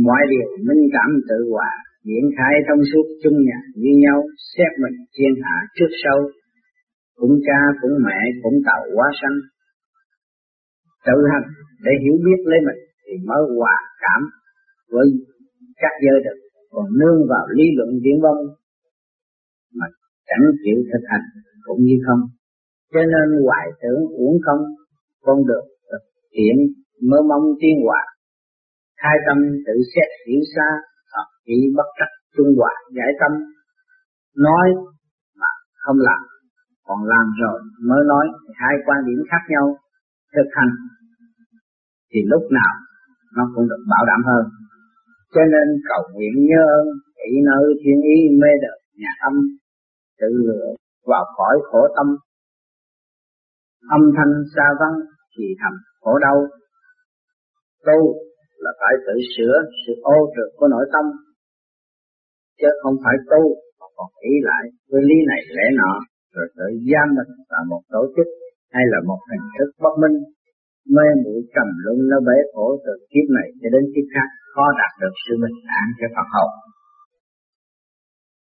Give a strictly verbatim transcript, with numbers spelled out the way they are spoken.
mọi điều minh cảm tự hòa, diễn khai thông suốt chung nhà như nhau, xét mình thiên hạ trước sau, cũng cha cũng mẹ cũng tạo hóa sanh. Tự hành để hiểu biết lấy mình thì mới hòa cảm với các giới được, còn nương vào lý luận viển vông mà chẳng chịu thực hành cũng như không. Cho nên hoài tưởng uổng không, con được thực hiện mơ mong tiến hóa. Khai tâm tự xét hiểu xa, thật chỉ bất trắc trung hòa giải tâm. Nói mà không làm, còn làm rồi mới nói, hai quan điểm khác nhau. Thực hành thì lúc nào nó cũng được bảo đảm hơn. Cho nên cầu nguyện nhớ ơn, ý nơi thiên ý mê đời nhà âm, tự lựa vào khỏi khổ tâm. Âm thanh xa vắng thì thầm khổ đau. Tu là phải tự sửa sự ô trượt của nội tâm, chứ không phải tu mà còn ý lại với lý này lẽ nọ, rồi tự giam mình vào một tổ chức hay là một hình thức bất minh, mê muội trầm luân nó bể khổ từ kiếp này cho đến kiếp khác, khó đạt được sự bình an cho Phật hồn.